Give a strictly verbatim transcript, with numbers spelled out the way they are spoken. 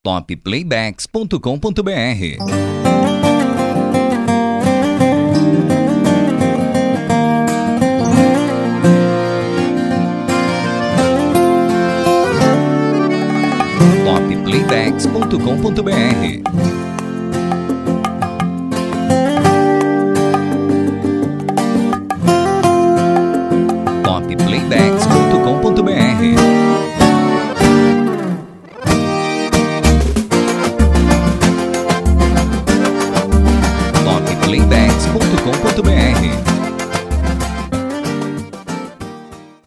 top playbacks ponto com ponto br. top playbacks ponto com ponto br. top playbacks ponto com ponto br. top playbacks